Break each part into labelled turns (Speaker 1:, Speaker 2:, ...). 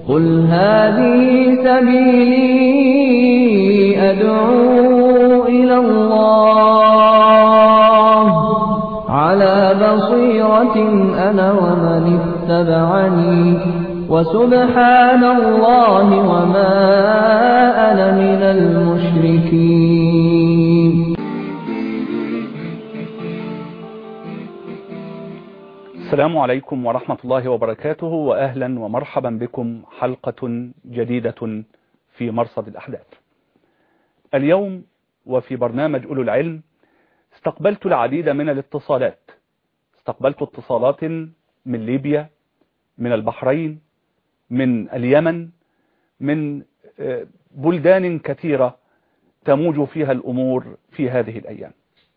Speaker 1: قل هذه سبيلي أدعو إلى الله على بصيرة أنا ومن اتبعني وسبحان الله وما أنا من المشركين.
Speaker 2: السلام عليكم ورحمة الله وبركاته، وأهلا ومرحبا بكم حلقة جديدة في مرصد الأحداث. اليوم وفي برنامج أولو العلم استقبلت العديد من الاتصالات. استقبلت اتصالات من ليبيا، من البحرين، من اليمن، من بلدان كثيرة تموج فيها الأمور في هذه الأيام،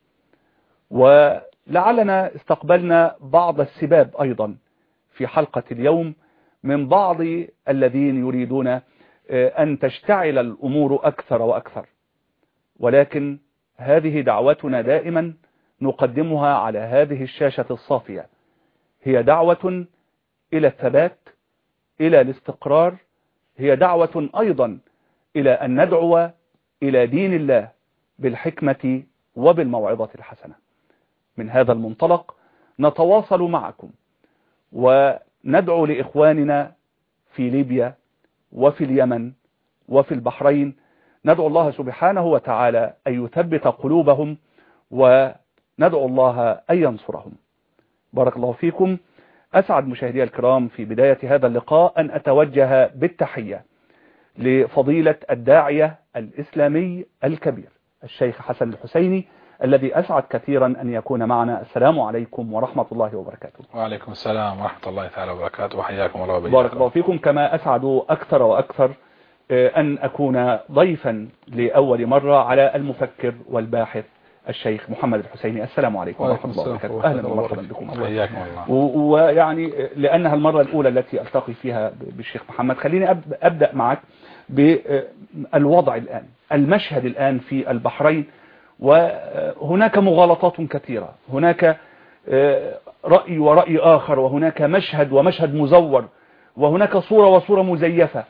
Speaker 2: ولعلنا استقبلنا بعض السباب أيضا في حلقة اليوم من بعض الذين يريدون أن تشتعل الأمور أكثر وأكثر، ولكن هذه دعوتنا دائما نقدمها على هذه الشاشة الصافية، هي دعوة إلى الثبات، إلى الاستقرار، هي دعوة أيضا إلى أن ندعو إلى دين الله بالحكمة وبالموعظة الحسنة. من هذا المنطلق نتواصل معكم وندعو لإخواننا في ليبيا وفي اليمن وفي البحرين، ندعو الله سبحانه وتعالى أن يثبت قلوبهم، وندعو الله أن ينصرهم. بارك الله فيكم. أسعد مشاهدي الكرام في بداية هذا اللقاء أن أتوجه بالتحية لفضيلة الداعية الإسلامي الكبير الشيخ حسن الحسيني، الذي أسعد كثيرا أن يكون معنا. السلام عليكم ورحمة الله وبركاته.
Speaker 3: وعليكم السلام ورحمة الله تعالى وبركاته، وحياكم الله وبياكم.
Speaker 2: بارك الله فيكم. كما أسعد أكثر وأكثر أن أكون ضيفا لأول مرة على المفكر والباحث الشيخ محمد الحسيني. السلام عليكم ورحمة الله وبركاته. أهلا ومرحبا بكم.
Speaker 3: حياكم الله.
Speaker 2: ويعني لأنها المرة الأولى التي ألتقي فيها بالشيخ محمد، خليني أبدأ معك بالوضع الآن، المشهد الآن في البحرين، وهناك مغالطات كثيرة، هناك رأي ورأي آخر، وهناك مشهد ومشهد مزور، وهناك صورة وصورة مزيفة،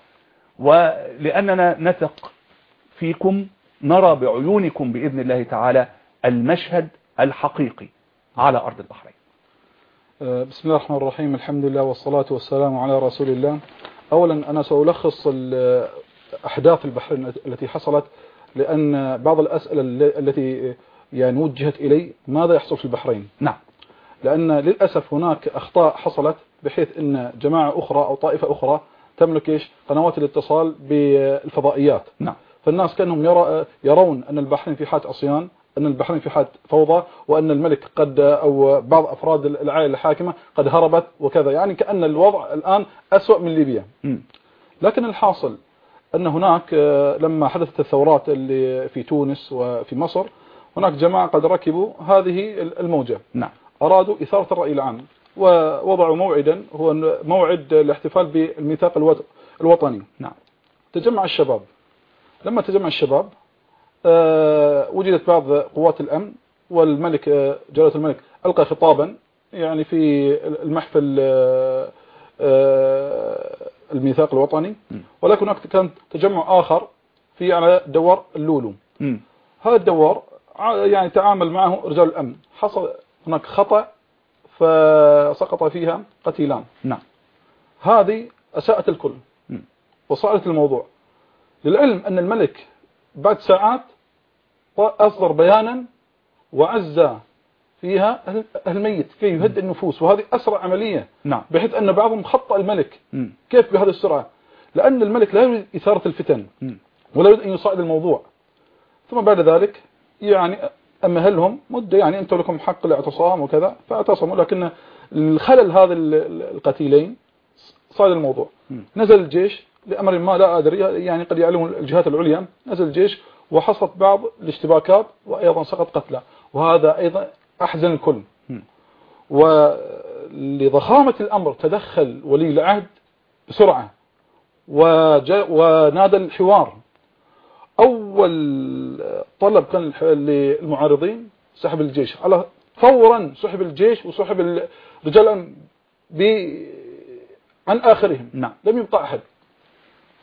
Speaker 2: ولأننا نثق فيكم نرى بعيونكم بإذن الله تعالى المشهد الحقيقي على أرض البحرين.
Speaker 4: بسم الله الرحمن الرحيم، الحمد لله والصلاة والسلام على رسول الله. أولا أنا سألخص أحداث البحرين التي حصلت، لأن بعض الأسئلة التي يعني وجهت إلي ماذا يحصل في البحرين.
Speaker 2: نعم.
Speaker 4: لأن للأسف هناك أخطاء حصلت، بحيث أن جماعة أخرى أو طائفة أخرى تملك قنوات الاتصال بالفضائيات.
Speaker 2: نعم.
Speaker 4: فالناس كانهم يرون أن البحرين في حالة عصيان، أن البحرين في حالة فوضى، وأن الملك قد أو بعض أفراد العائلة الحاكمة قد هربت وكذا، يعني كأن الوضع الآن أسوأ من ليبيا. لكن الحاصل أن هناك لما حدثت الثورات اللي في تونس وفي مصر، هناك جماعة قد ركبوا هذه الموجة.
Speaker 2: نعم.
Speaker 4: أرادوا إثارة الرأي العام، ووضعوا موعدا هو موعد الاحتفال بالميثاق الوطني.
Speaker 2: نعم.
Speaker 4: تجمع الشباب. لما تجمع الشباب وجدت بعض قوات الأمن، والملك جلالة الملك ألقى خطابا يعني في المحفل الميثاق الوطني، ولكن هناك كان تجمع آخر في على دوار اللولو. هذا الدوار يعني تعامل معه رجال الأمن، حصل هناك خطأ فسقط فيها قتيلان.
Speaker 2: نعم.
Speaker 4: هذه أساءت الكل وصعدت الموضوع، للعلم أن الملك بعد ساعات أصدر بيانا وعزى فيها الميت كي يهدئ النفوس، وهذه أسرع عملية.
Speaker 2: نعم.
Speaker 4: بحيث أن بعضهم خطأ الملك. كيف بهذه السرعة؟ لأن الملك لا يريد إثارة الفتن ولا يريد أن يصعد الموضوع. ثم بعد ذلك يعني أمهلهم مدة، يعني أنتم لكم حق الاعتصام وكذا، فاعتصموا، لكن الخلل هذا القتيلين صعد الموضوع. نزل الجيش لأمر ما لا أدري، يعني قد يعلم الجهات العليا، نزل الجيش وحصلت بعض الاشتباكات، وأيضا سقط قتلى، وهذا أيضا أحزن الكل. ولضخامة الأمر تدخل ولي العهد بسرعة ونادى الحوار. أول طلب كان للمعارضين سحب الجيش، على فورا سحب الجيش وسحب رجال عن آخرهم.
Speaker 2: نعم.
Speaker 4: لم يبقى أحد.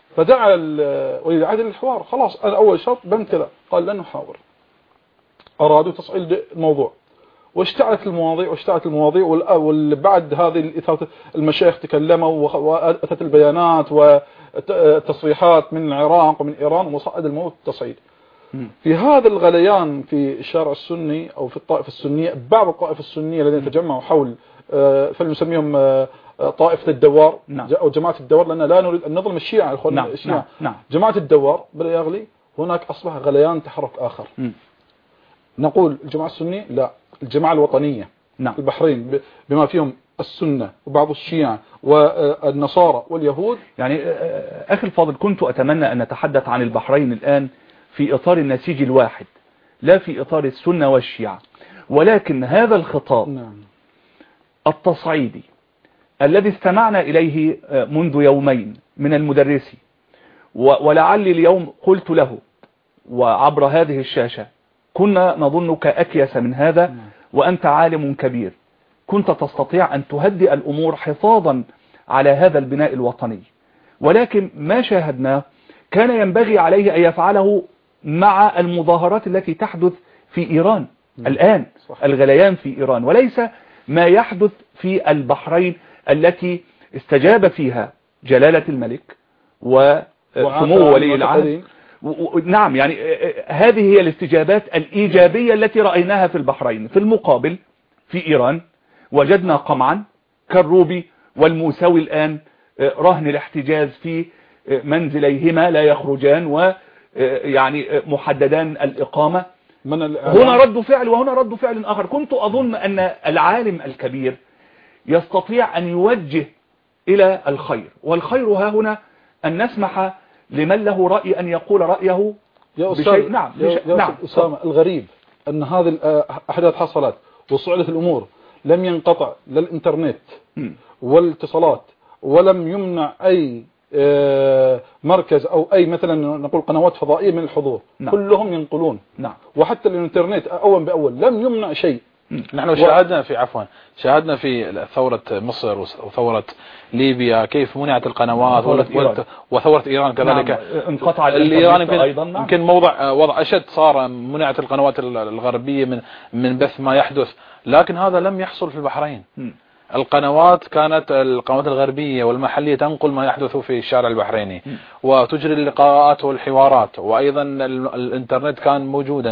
Speaker 4: فدعا ولي العهد للحوار. خلاص أنا أول شرط بند كذا، قال لن نحاور. أرادوا تصعيد الموضوع، واشتعلت المواضيع وبعد هذه الإثارة المشايخ تكلموا وأتت البيانات والتصريحات من العراق ومن إيران وصعد الموضوع التصعيد. في هذا الغليان في الشارع السني أو في الطائفة السنية، بعض الطائفة السنية الذين تجمعوا حول فلنسميهم طائفة الدوار أو جماعة الدوار، لأن لا نريد أن نظلم الشيعة الشيعة. جماعة الدوار بدأ يغلي، هناك أصبح غليان تحرك آخر. نقول الجماعة السنية لا، الجماعة الوطنية البحرين بما فيهم السنة وبعض الشيعة والنصارى واليهود.
Speaker 2: يعني أخي الفاضل، كنت أتمنى أن نتحدث عن البحرين الآن في إطار النسيج الواحد، لا في إطار السنة والشيعة، ولكن هذا الخطاب التصعيدي الذي استمعنا إليه منذ يومين من المدرسي، ولعلي اليوم قلت له وعبر هذه الشاشة كنا نظنك أكيس من هذا وأنت عالم كبير، كنت تستطيع أن تهدئ الأمور حفاظا على هذا البناء الوطني، ولكن ما شاهدناه كان ينبغي عليه أن يفعله مع المظاهرات التي تحدث في إيران الآن، الغليان في إيران، وليس ما يحدث في البحرين التي استجاب فيها جلالة الملك وسمو ولي العهد. نعم، يعني هذه هي الاستجابات الإيجابية التي رأيناها في البحرين. في المقابل في إيران وجدنا قمعا كالروبي والموسوي الآن رهن الاحتجاز في منزليهما لا يخرجان، ويعني محددان الإقامة. هنا رد فعل وهنا رد فعل آخر. كنت أظن أن العالم الكبير يستطيع أن يوجه إلى الخير، والخير ها هنا أن نسمح لمن له رأي أن يقول رأيه بشيء. نعم
Speaker 4: نعم أسامة، الغريب أن هذه الأحداث حصلت وصعدت الأمور، لم ينقطع لا الإنترنت والاتصالات، ولم يمنع أي مركز أو أي مثلا نقول قنوات فضائية من الحضور. كلهم ينقلون. وحتى الإنترنت أول بأول لم يمنع شيء.
Speaker 3: نحن شاهدنا في ثورة مصر وثورة ليبيا كيف منعت القنوات، وثورة إيران كذلك.
Speaker 2: انقطع
Speaker 3: الإيران أيضا. يمكن وضع أشد، صار منعت القنوات الغربية من بث ما يحدث، لكن هذا لم يحصل في البحرين. القنوات القنوات الغربية والمحلية تنقل ما يحدث في الشارع البحريني وتجري اللقاءات والحوارات، وأيضا الإنترنت كان موجودا،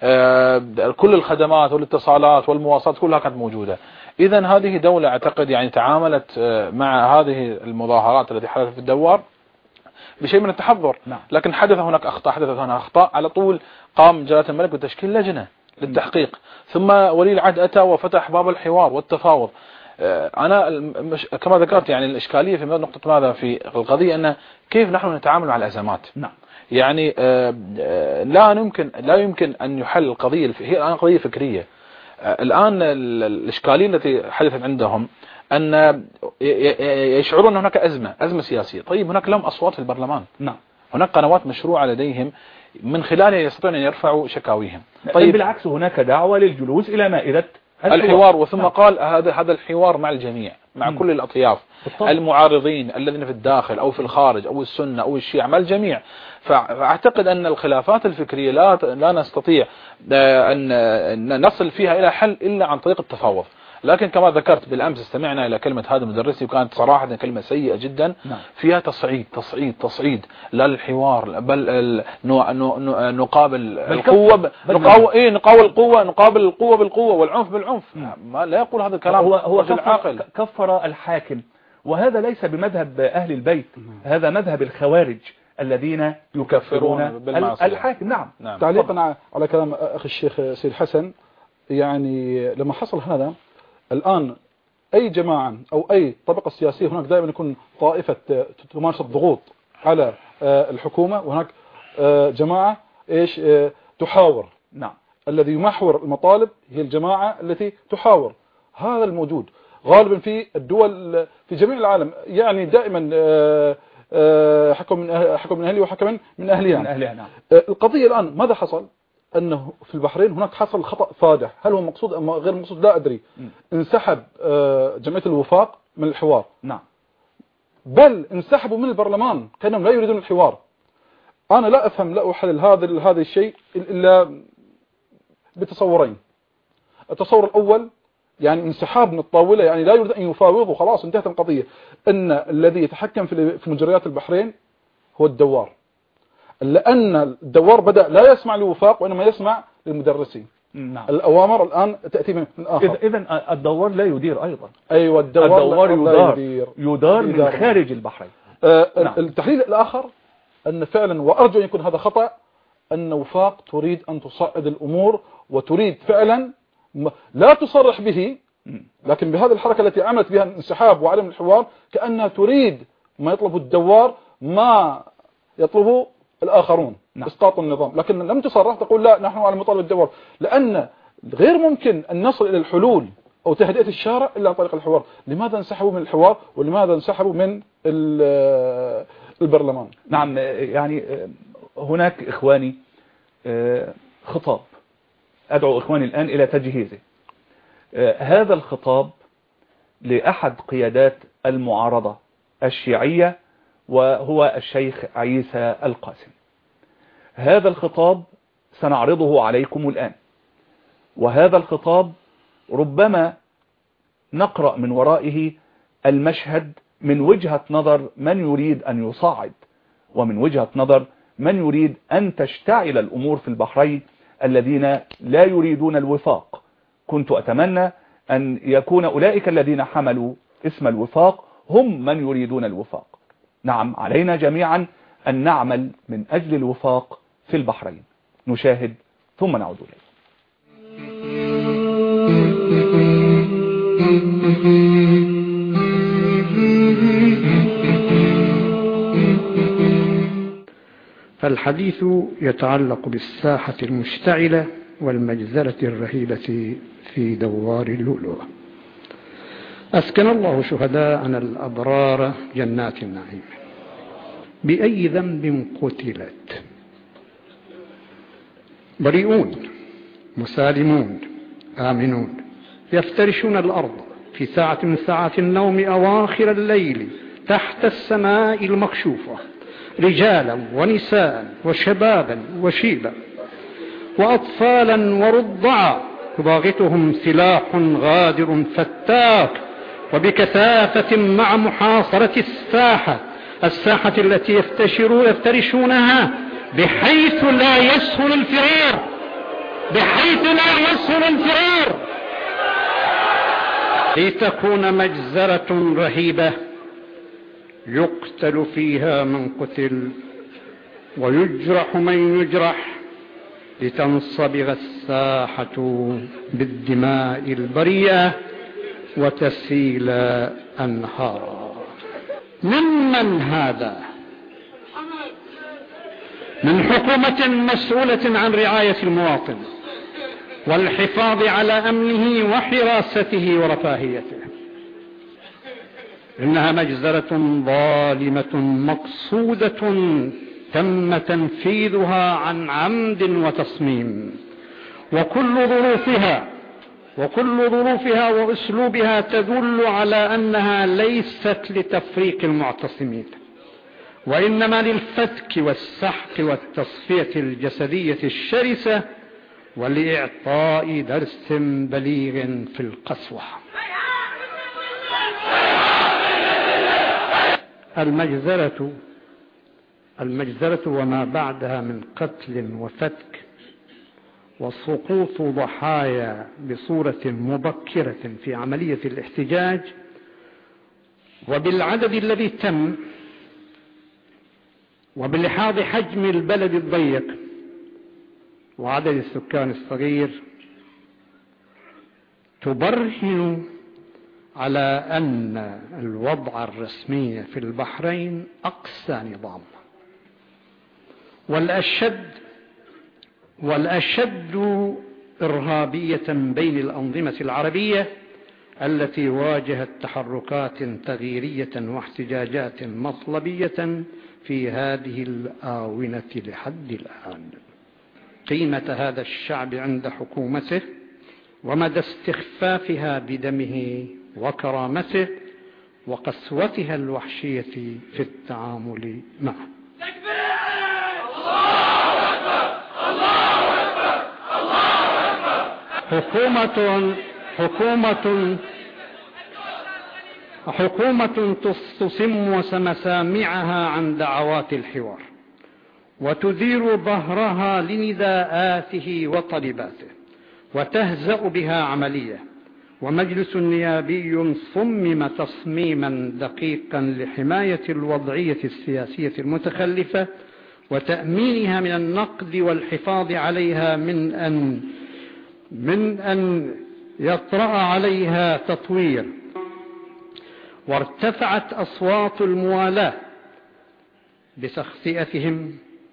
Speaker 3: كل الخدمات والاتصالات والمواصلات كلها كانت موجودة. إذن هذه دولة أعتقد يعني تعاملت مع هذه المظاهرات التي حدثت في الدوار بشيء من التحضر. لكن حدثت هناك أخطاء على طول قام جلالة الملك بتشكيل لجنة للتحقيق، ثم ولي العهد أتى وفتح باب الحوار والتفاوض. أنا كما ذكرت يعني الإشكالية في نقطة ماذا في القضية أن كيف نحن نتعامل مع الأزمات. يعني لا يمكن أن يحل القضية، هي الآن قضية فكرية. الآن الإشكالية التي حدثت عندهم أن يشعرون أن هناك أزمة سياسية. طيب هناك لهم أصوات في البرلمان، هناك قنوات مشروعة لديهم من خلالها يستطيعون أن يرفعوا شكاويهم.
Speaker 2: طيب بالعكس هناك دعوة للجلوس إلى مائدة
Speaker 3: الحوار، وثم قال هذا الحوار مع الجميع، مع كل الأطياف، المعارضين الذين في الداخل أو في الخارج أو السنة أو الشيعة، مع الجميع. فأعتقد أن الخلافات الفكرية لا نستطيع أن نصل فيها إلى حل إلا عن طريق التفاوض. لكن كما ذكرت بالأمس استمعنا إلى كلمة هذا المدرسي، وكانت صراحة كلمة سيئة جدا، فيها تصعيد لا للحوار، بل نقابل القوة نقابل القوة بالقوة والعنف بالعنف. ما لا يقول هذا الكلام.
Speaker 2: هو كفر الحاكم، وهذا ليس بمذهب أهل البيت، هذا مذهب الخوارج الذين يكفرون الحاكم.
Speaker 4: نعم. تعليقا على كلام أخي الشيخ سيد حسن، يعني لما حصل هذا الآن أي جماعة أو أي طبقة سياسية هناك دائما يكون طائفة تمارس الضغوط على الحكومة، وهناك جماعة تحاور. الذي يمحور المطالب هي الجماعة التي تحاور. هذا الموجود غالبا في الدول في جميع العالم، يعني دائما حكم من أهلي وحكم من أهلها. القضية الآن ماذا حصل؟ أنه في البحرين هناك حصل خطأ فادح، هل هو مقصود أم غير مقصود لا أدري. انسحب جمعية الوفاق من الحوار. بل انسحبوا من البرلمان كأنهم لا يريدون الحوار. أنا لا أفهم، لا أحلل هذا الشيء إلا بتصورين. التصور الأول يعني انسحاب من الطاولة، يعني لا يريد أن يفاوضوا، خلاص انتهت القضية. أن الذي يتحكم في مجريات البحرين هو الدوار، لأن الدوار بدأ لا يسمع للوفاق وإنما يسمع للمدرسين.
Speaker 2: نعم.
Speaker 4: الأوامر الآن تأتي من آخر.
Speaker 2: إذن الدوار لا يدير أيضا.
Speaker 4: أيوة،
Speaker 2: الدوار يدار من خارج البحرين.
Speaker 4: نعم. التحليل الآخر أن فعلا، وأرجو أن يكون هذا خطأ، أن وفاق تريد أن تصعد الأمور وتريد فعلا لا تصرح به، لكن بهذه الحركة التي عملت بها الانسحاب وعدم الحوار كأنها تريد ما يطلبه الدوار ما يطلبه الآخرون. نعم. إسقاط النظام، لكن لم تصرح تقول لا نحن على مطالب الدوار، لأن غير ممكن أن نصل إلى الحلول أو تهدئة الشارع إلا عن طريق الحوار. لماذا انسحبوا من الحوار ولماذا انسحبوا من البرلمان؟
Speaker 2: نعم، يعني هناك إخواني خطاب أدعو إخواني الآن إلى تجهيزه. هذا الخطاب لأحد قيادات المعارضة الشيعية وهو الشيخ عيسى القاسم. هذا الخطاب سنعرضه عليكم الآن، وهذا الخطاب ربما نقرأ من ورائه المشهد من وجهة نظر من يريد أن يصعد، ومن وجهة نظر من يريد أن تشتعل الأمور في البحرين الذين لا يريدون الوفاق. كنت أتمنى أن يكون أولئك الذين حملوا اسم الوفاق هم من يريدون الوفاق. نعم، علينا جميعا أن نعمل من أجل الوفاق في البحرين. نشاهد ثم نعود إليه.
Speaker 5: فالحديث يتعلق بالساحة المشتعلة والمجزرة الرهيبة في دوار اللؤلؤ. أسكن الله شهداءنا الأبرار جنات النعيم. بأي ذنب قتلت؟ بريئون مسالمون آمنون، يفترشون الأرض في ساعة من ساعات النوم أواخر الليل تحت السماء المكشوفة، رجالا ونساء وشبابا وشيبا وأطفالا ورضعا، يباغتهم سلاح غادر فتاك وبكثافة مع محاصرة الساحة التي يفترشونها بحيث لا يسهل الفرار، لتكون مجزرة رهيبة يقتل فيها من قتل ويجرح من يجرح، لتنصبغ الساحة بالدماء البريئة وتسيل أنهارا. ممن هذا؟ من حكومة مسؤولة عن رعاية المواطن والحفاظ على أمنه وحراسته ورفاهيته. إنها مجزرة ظالمة مقصودة تم تنفيذها عن عمد وتصميم، وكل ظروفها وأسلوبها تدل على أنها ليست لتفريق المعتصمين، وإنما للفتك والسحق والتصفية الجسدية الشرسة ولإعطاء درس بليغ في القسوة. المجزرة وما بعدها من قتل وفتك وسقوط ضحايا بصورة مبكرة في عملية الاحتجاج، وبالعدد الذي تم وبلحاظ حجم البلد الضيق وعدد السكان الصغير، تبرهن على أن الوضع الرسمي في البحرين أقسى نظام، والأشد إرهابية بين الأنظمة العربية التي واجهت تحركات تغييرية واحتجاجات مطلبية في هذه الآونة لحد الآن. قيمة هذا الشعب عند حكومته ومدى استخفافها بدمه وكرامته وقسوتها الوحشية في التعامل معه. حكومة تصم مسامعها عن دعوات الحوار وتدير ظهرها لنداءاته وطلباته وتهزأ بها عملية، ومجلس نيابي صمم تصميما دقيقا لحماية الوضعية السياسية المتخلفة وتأمينها من النقد والحفاظ عليها من أن يطرأ عليها تطوير. وارتفعت أصوات الموالاة بتخطئتهم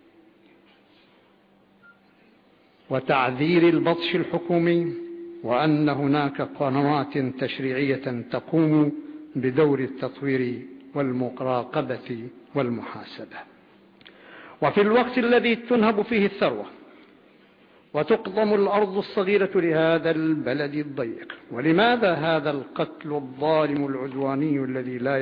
Speaker 5: وتعذير البطش الحكومي، وأن هناك قنوات تشريعية تقوم بدور التطوير والمراقبة والمحاسبة. وفي الوقت الذي تنهب فيه الثروة وتقضم الأرض الصغيرة لهذا البلد الضيق، ولماذا هذا القتل الظالم العدواني الذي لا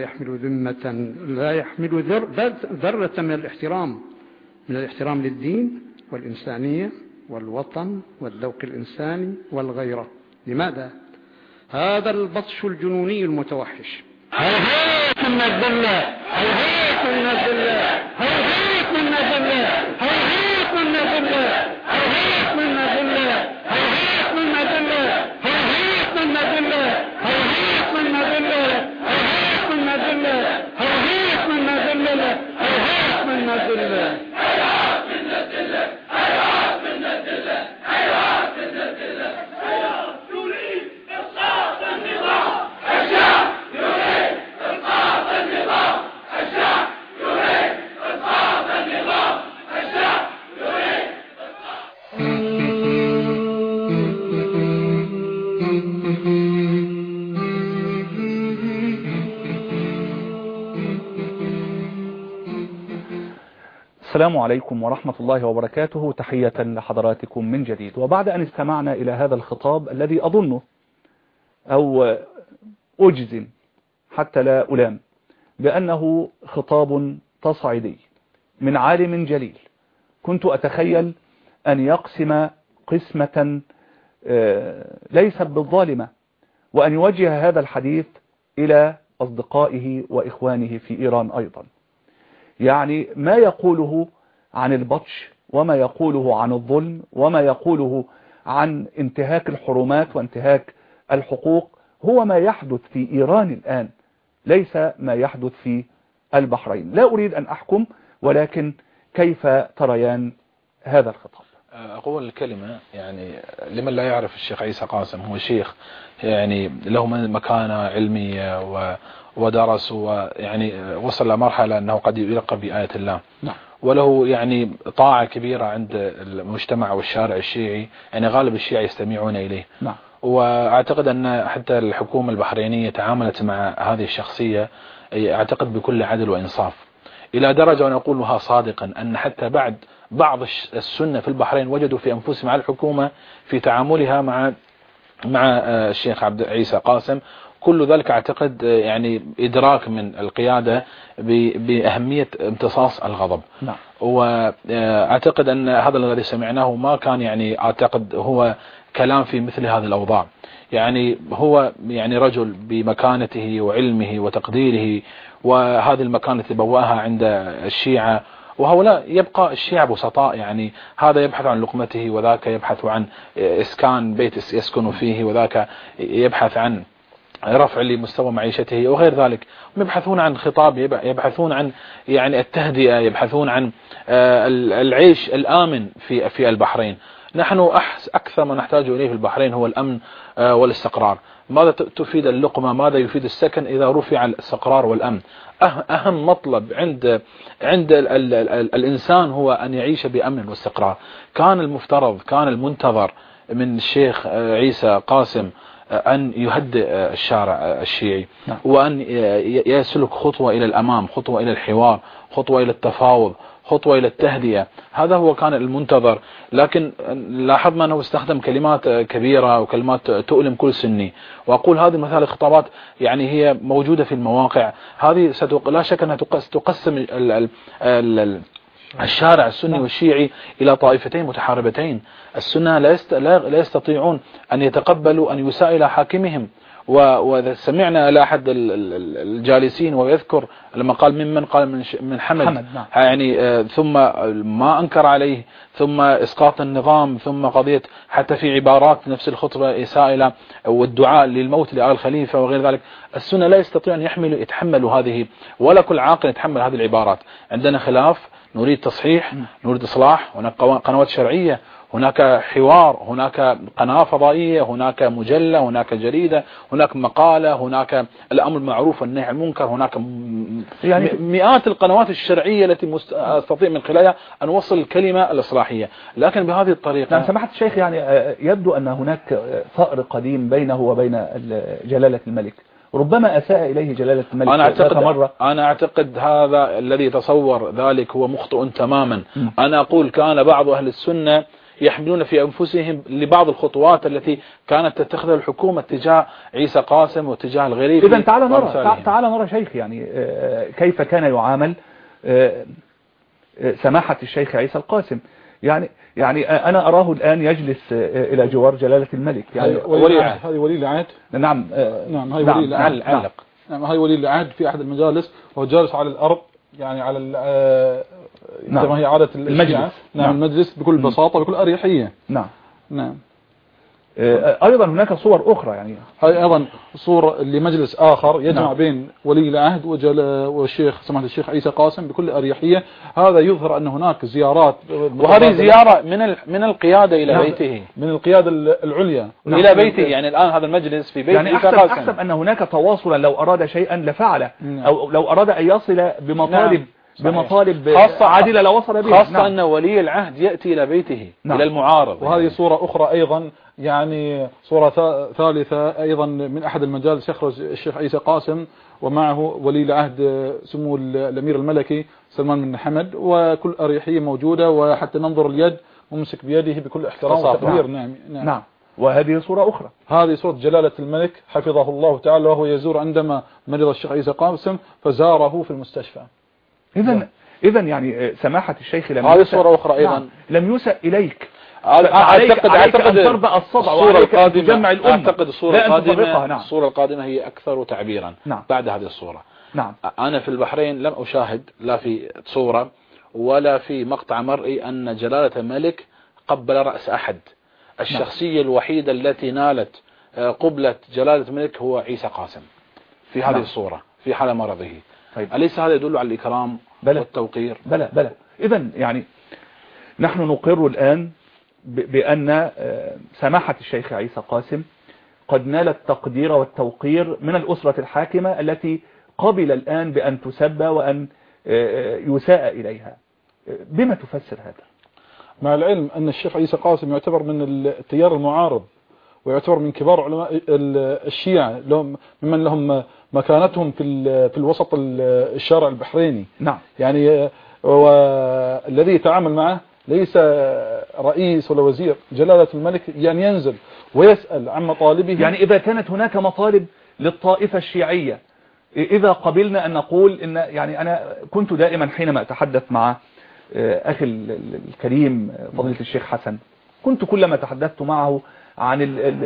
Speaker 5: يحمل ذرة من الاحترام للدين والإنسانية والوطن والذوق الإنساني والغيرة؟ لماذا هذا البطش الجنوني المتوحش؟ هيهيت من الذلة، هيهيت من الذلة، هيهيت من الذلة، هيهيت من الذلة، هيهيت من الذلة، هيهيت من الذلة، هيهيت من الذلة، هيهيت من الذلة، هيهيت من الذلة، هيهيت من الذلة، هيهيت من الذلة.
Speaker 2: السلام عليكم ورحمة الله وبركاته. تحية لحضراتكم من جديد. وبعد أن استمعنا إلى هذا الخطاب الذي أظنه أو أجزم حتى لا ألام بأنه خطاب تصعيدي من عالم جليل، كنت أتخيل أن يقسم قسمة ليست بالظالمة، وأن يوجه هذا الحديث إلى أصدقائه وإخوانه في إيران أيضا. يعني ما يقوله عن البطش وما يقوله عن الظلم وما يقوله عن انتهاك الحرمات وانتهاك الحقوق هو ما يحدث في إيران الآن، ليس ما يحدث في البحرين. لا أريد أن أحكم، ولكن كيف تريان هذا الخطاب؟
Speaker 3: أقول الكلمة يعني لمن لا يعرف الشيخ عيسى قاسم، هو شيخ يعني له مكانة علمية ودرس، ويعني وصل لمرحلة أنه قد يلقب بآية الله.
Speaker 2: نعم.
Speaker 3: وله يعني طاعة كبيرة عند المجتمع والشارع الشيعي، يعني غالب الشيعة يستمعون إليه.
Speaker 2: نعم.
Speaker 3: وأعتقد أن حتى الحكومة البحرينية تعاملت مع هذه الشخصية أعتقد بكل عدل وإنصاف، إلى درجة وأنا أقولها صادقا أن حتى بعض السنة في البحرين وجدوا في أنفسهم على الحكومة في تعاملها مع الشيخ عيسى قاسم. كل ذلك أعتقد يعني إدراك من القيادة بأهمية امتصاص الغضب.
Speaker 2: نعم.
Speaker 3: وأعتقد أن هذا الذي سمعناه ما كان يعني أعتقد هو كلام في مثل هذه الأوضاع. يعني هو يعني رجل بمكانته وعلمه وتقديره، وهذه المكانة بواها عند الشيعة، وهؤلاء يبقى الشيعة بسطاء، يعني هذا يبحث عن لقمته وذاك يبحث عن إسكان بيت يسكن فيه، وذاك يبحث عن رفع لمستوى معيشته وغير ذلك. يبحثون عن خطاب، يبحثون عن يعني التهدئة، يبحثون عن العيش الآمن في البحرين. نحن أكثر ما نحتاج إليه في البحرين هو الأمن والاستقرار. ماذا تفيد اللقمة؟ ماذا يفيد السكن إذا رفع الاستقرار والأمن؟ أهم مطلب عند الإنسان هو أن يعيش بأمن واستقرار. كان المفترض، كان المنتظر من الشيخ عيسى قاسم أن يهدئ الشارع الشيعي، وأن يسلك خطوة إلى الأمام، خطوة إلى الحوار، خطوة إلى التفاوض، خطوة إلى التهدئة. هذا هو كان المنتظر، لكن لاحظنا أنه استخدم كلمات كبيرة وكلمات تؤلم كل سني. وأقول هذه مثال الخطابات يعني هي موجودة في المواقع هذه، لا شك أنها تقسم الشارع السني والشيعي إلى طائفتين متحاربتين. السنة لا يستطيعون أن يتقبلوا أن يساء إلى حاكمهم. وإذا سمعنا إلى أحد الجالسين ويذكر لما قال ممن قال من حمد يعني ثم ما أنكر عليه، ثم إسقاط النظام، ثم قضية حتى في عبارات نفس الخطبة إساءة والدعاء للموت لآل خليفة وغير ذلك. السنة لا يستطيع أن يتحملوا هذه، ولا كل عاقل يتحمل هذه العبارات. عندنا خلاف، نريد تصحيح، نريد إصلاح، هناك قنوات شرعية، هناك حوار، هناك قناة فضائية، هناك مجلة، هناك جريدة، هناك مقالة، هناك الأمر بالمعروف والنهي عن المنكر، هناك يعني مئات القنوات الشرعية التي أستطيع من خلالها أن أوصل الكلمة الإصلاحية. لكن بهذه الطريقة
Speaker 2: نعم سماحة الشيخ، يعني يبدو أن هناك ثأر قديم بينه وبين جلالة الملك، ربما أساء إليه جلالة الملك.
Speaker 3: أنا أعتقد هذا الذي يتصور ذلك هو مخطئ تماما. أنا أقول كان بعض أهل السنة يحملون في أنفسهم لبعض الخطوات التي كانت تتخذها الحكومة تجاه عيسى قاسم وتجاه الغريب.
Speaker 2: إذن تعال نرى شيخ يعني كيف كان يعامل سماحة الشيخ عيسى القاسم. يعني أنا أراه الآن يجلس إلى جوار جلالة الملك، يعني
Speaker 4: هذه ولي العهد.
Speaker 2: نعم
Speaker 4: هاي ولي العهد. نعم هاي ولي العهد في أحد المجالس، وهو جالس على الأرض، يعني على كما هي عادة
Speaker 2: المجلس.
Speaker 4: نعم المجلس بكل بساطة بكل أريحية.
Speaker 2: نعم أيضا هناك صور أخرى، يعني
Speaker 4: هاي أيضا صور لمجلس آخر يجمع بين ولي العهد والشيخ سماحة الشيخ عيسى قاسم بكل أريحية. هذا يظهر أن هناك زيارات،
Speaker 3: وهذه زيارة من القيادة إلى بيته،
Speaker 4: من القيادة العليا
Speaker 3: إلى بيته. يعني الآن هذا المجلس في بيت
Speaker 2: يعني أحسب أن هناك تواصلا، لو أراد شيئا لفعله، أو لو أراد أن يصل بمطالب عادلة لو وصل بها،
Speaker 3: خاصة أن ولي العهد يأتي إلى بيته إلى المعارض.
Speaker 4: وهذه صورة أخرى أيضا، يعني صورة ثالثة أيضا من أحد المجالس يخرج الشيخ عيسى قاسم ومعه ولي العهد سمو الأمير الملكي سلمان بن حمد، وكل أريحية موجودة، وحتى ننظر اليد ممسك بيده بكل احترام وتقدير. نعم.
Speaker 2: وهذه صورة أخرى،
Speaker 4: هذه صورة جلالة الملك حفظه الله تعالى، وهو يزور عندما مرض الشيخ عيسى قاسم فزاره في المستشفى.
Speaker 2: إذن يعني سماحة الشيخ
Speaker 3: هذه صورة أخرى أيضا
Speaker 2: لم يسأ إليك.
Speaker 3: عليك أن
Speaker 2: تربع الصدع، وعليك أن تجمع الأمة.
Speaker 3: أعتقد الصورة القادمة هي أكثر تعبيرا بعد هذه الصورة. أنا في البحرين لم أشاهد لا في صورة ولا في مقطع مرئي أن جلالة الملك قبل رأس أحد. الشخصية الوحيدة التي نالت قبلة جلالة الملك هو عيسى قاسم في هذه الصورة في حال مرضه. أليس هذا يدل على الإكرام والتوقير؟
Speaker 2: بلى. إذن يعني نحن نقر الآن بأن سماحة الشيخ عيسى قاسم قد نال التقدير والتوقير من الأسرة الحاكمة التي قبل الآن بأن تسب وأن يساء إليها. بما تفسر هذا؟
Speaker 4: مع العلم أن الشيخ عيسى قاسم يعتبر من التيار المعارض، ويعتبر من كبار علماء الشيعة، ممن لهم مكانتهم في الوسط الشارع البحريني. يعني والذي يتعامل معه ليس رئيس ولا وزير. جلالة الملك يعني ينزل ويسأل عن مطالبه.
Speaker 2: يعني إذا كانت هناك مطالب للطائفة الشيعية، إذا قبلنا أن نقول إن، يعني أنا كنت دائما حينما أتحدث مع أخي الكريم فضيلة الشيخ حسن، كنت كلما تحدثت معه عن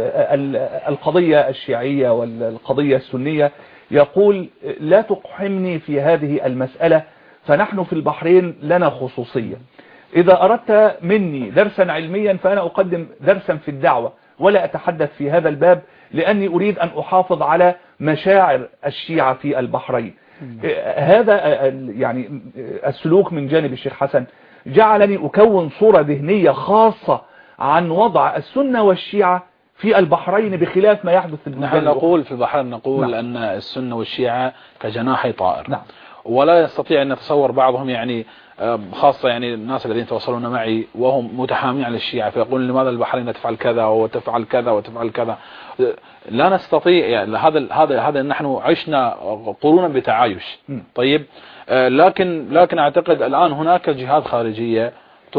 Speaker 2: القضية الشيعية والقضية السنية يقول لا تقحمني في هذه المسألة، فنحن في البحرين لنا خصوصية. إذا أردت مني درسا علميا فأنا أقدم درسا في الدعوة ولا أتحدث في هذا الباب، لأني أريد أن أحافظ على مشاعر الشيعة في البحرين. هذا يعني السلوك من جانب الشيخ حسن جعلني أكون صورة ذهنية خاصة عن وضع السنة والشيعة في البحرين بخلاف ما يحدث في البلدان.
Speaker 3: نحن نقول في البحرين أن السنة والشيعة كجناحي طائر. ولا يستطيع أن يتصور بعضهم يعني خاصة يعني الناس الذين تواصلون معي وهم متحامين على الشيعة فيقولون لماذا البحرين تفعل كذا وتفعل كذا وتفعل كذا. لا نستطيع يعني هذا نحن عشنا قرونا بتعايش. طيب لكن أعتقد الآن هناك جهات خارجية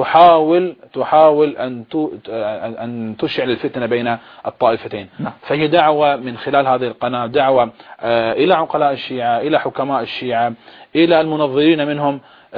Speaker 3: تحاول أن تشعل الفتنة بين الطائفتين. فهي دعوة من خلال هذه القناة، دعوة إلى عقلاء الشيعة، إلى حكماء الشيعة، إلى المنظرين منهم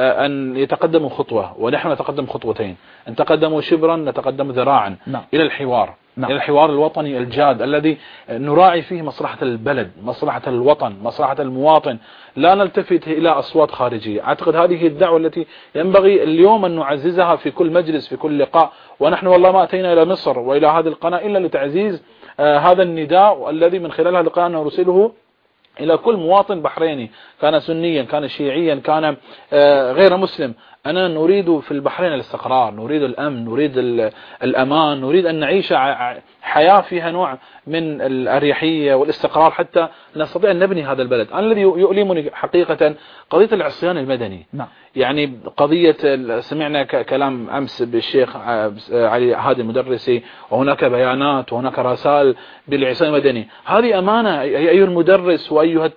Speaker 3: أن يتقدموا خطوة، ونحن نتقدم خطوتين، إن تقدموا شبرا نتقدم ذراعا إلى الحوار. إلى الحوار الوطني الجاد الذي نراعي فيه مصلحة البلد، مصلحة الوطن، مصلحة المواطن، لا نلتفت إلى أصوات خارجية. أعتقد هذه الدعوة التي ينبغي اليوم أن نعززها في كل مجلس، في كل لقاء. ونحن والله ما أتينا إلى مصر وإلى هذه القناة إلا لتعزيز هذا النداء الذي من خلال هذه القناة نرسله إلى كل مواطن بحريني، كان سنيا، كان شيعيا، كان غير مسلم. أنا نريد في البحرين الاستقرار، نريد الأمن، نريد الأمان، نريد أن نعيش حياة فيها نوع من الأريحية والاستقرار حتى نستطيع أن نبني هذا البلد. أنا الذي يؤلمني حقيقة قضية العصيان المدني. يعني قضية سمعنا كلام أمس بالشيخ علي هادي المدرسي، وهناك بيانات وهناك رسائل بالعصيان المدني. هذه أمانة أيها المدرس وأيها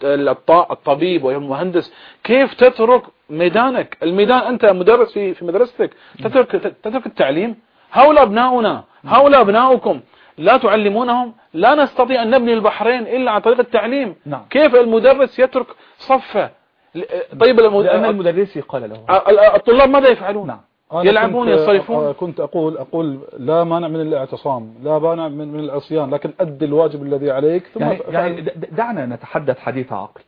Speaker 3: الطبيب وأيها المهندس، كيف تترك ميدانك؟ الميدان أنت مدرس في مدرستك، تترك التعليم. هؤلاء أبناؤنا، هؤلاء أبناؤكم، لا تعلمونهم. لا نستطيع أن نبني البحرين إلا عن طريق التعليم. كيف المدرس يترك صفه؟ طيب
Speaker 2: لأن المدرس قال له
Speaker 3: الطلاب ماذا يفعلون؟ يلعبون، يصرفون.
Speaker 4: كنت أقول لا مانع من الاعتصام، لا مانع من العصيان، لكن أدي الواجب الذي عليك. ثم
Speaker 2: يعني دعنا نتحدث حديث عقل.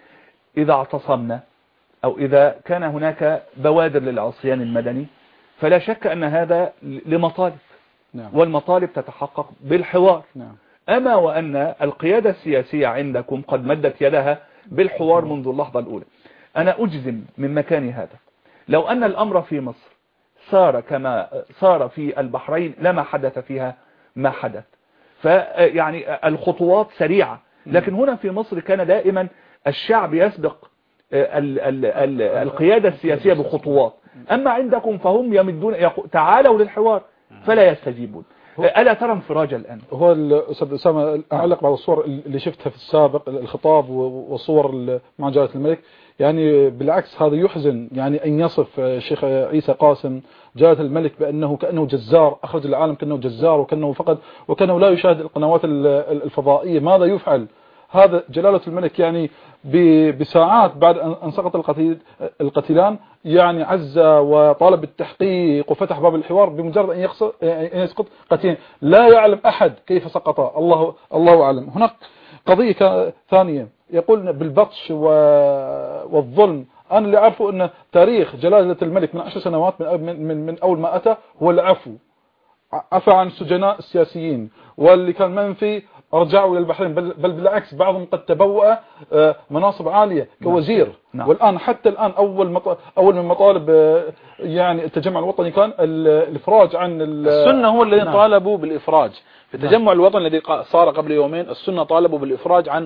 Speaker 2: إذا اعتصمنا أو إذا كان هناك بوادر للعصيان المدني فلا شك أن هذا لمطالب. والمطالب تتحقق بالحوار. أما وأن القيادة السياسية عندكم قد مدت يدها بالحوار منذ اللحظة الأولى. أنا أجزم من مكان هذا لو أن الأمر في مصر صار كما صار في البحرين لما حدث فيها ما حدث. فيعني الخطوات سريعة، لكن هنا في مصر كان دائما الشعب يسبق القيادة السياسية بخطوات. أما عندكم فهم يمدون تعالوا للحوار فلا يستجيبون. ألا ترى انفراج الآن؟
Speaker 4: هو الأستاذ أسامة أعلق بعض الصور اللي شفتها في السابق، الخطاب والصور مع جلالة الملك. يعني بالعكس هذا يحزن، يعني أن يصف الشيخ عيسى قاسم جلالة الملك بأنه كأنه جزار، أخرج العالم كأنه جزار وكأنه لا يشاهد القنوات الفضائية. ماذا يفعل؟ هذا جلالة الملك يعني بساعات بعد أن سقط القتيلان يعني عز وطالب بالتحقيق وفتح باب الحوار بمجرد أن يسقط قتيل. لا يعلم أحد كيف سقط، الله أعلم. هناك قضية ثانية يقول بالبطش والظلم. أنا اللي أعرفه أن تاريخ جلالة الملك من 10 سنوات من أول ما أتى هو العفو، عفى عن السجناء السياسيين، واللي كان منفي رجعوا إلى البحرين، بل بالعكس بعضهم قد تبوأ مناصب عالية كوزير. والآن حتى الآن أول من مطالب يعني التجمع الوطني كان الإفراج عن
Speaker 3: السنة. هو الذين طالبوا بالإفراج في التجمع الوطني الذي صار قبل يومين. السنة طالبوا بالإفراج عن